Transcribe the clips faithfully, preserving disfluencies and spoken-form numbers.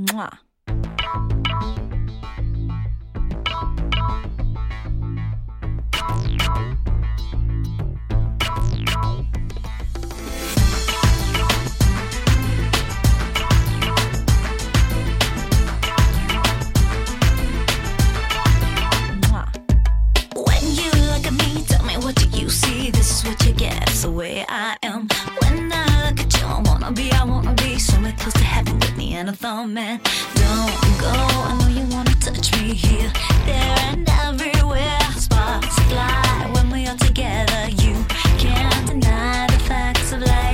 Mwah. The way I am. When I look at you, I wanna be, I wanna be somewhere close to heaven with me and a thumb, man. Don't go, I know you wanna touch me here, there and everywhere. Sparks fly when we are together. You can't deny the facts of life.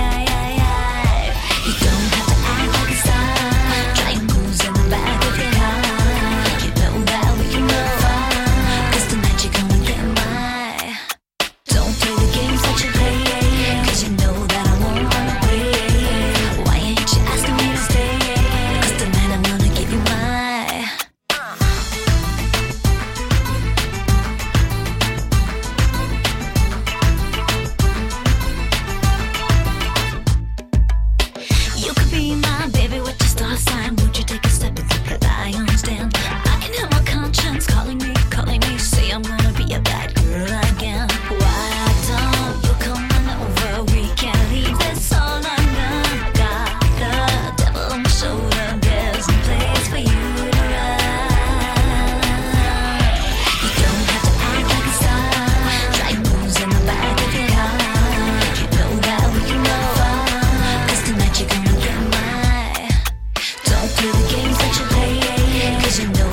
You don't have to act like a star. Try your moves in the back of your heart. You know that we can go far, 'cause tonight you're gonna get mine. Don't play the games that you play, 'cause you know that I won't run away. Why ain't you asking me to stay? 'Cause tonight I'm gonna give you mine. You could be my baby with your star sign. Would you take a step and take the lion's stand? I can hear my conscience calling me, calling me. Say I'm gonna be a bad girl again. Why don't you come on over? We can't leave this all undone. Got the devil on my shoulder. There's no place for you to run. You don't have to act like a star. Try moves in the back of your heart. You know that we can go far, 'cause tonight you're gonna get mine. Don't play the games that you play, 'cause you know